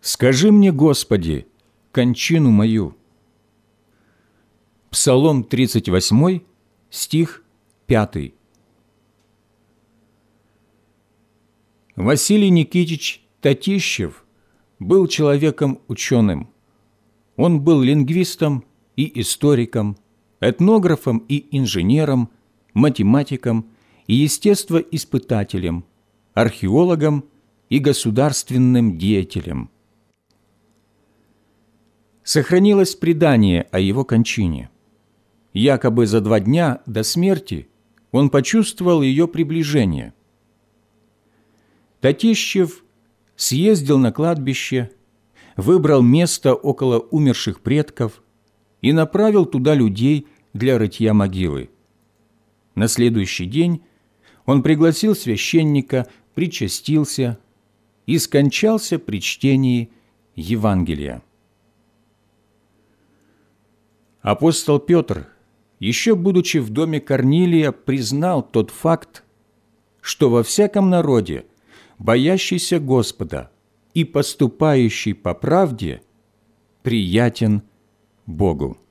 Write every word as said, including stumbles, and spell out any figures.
Скажи мне, Господи, кончину мою». Псалом тридцать восемь, стих пятый. Василий Никитич Татищев был человеком ученым. Он был лингвистом и историком, этнографом и инженером, математиком и естествоиспытателем, археологом и государственным деятелем. Сохранилось предание о его кончине. Якобы за два дня до смерти он почувствовал ее приближение. Татищев съездил на кладбище, выбрал место около умерших предков и направил туда людей для рытья могилы. На следующий день он пригласил священника, причастился и скончался при чтении Евангелия. Апостол Петр, еще будучи в доме Корнилия, признал тот факт, что во всяком народе, боящийся Господа и поступающий по правде, приятен Богу.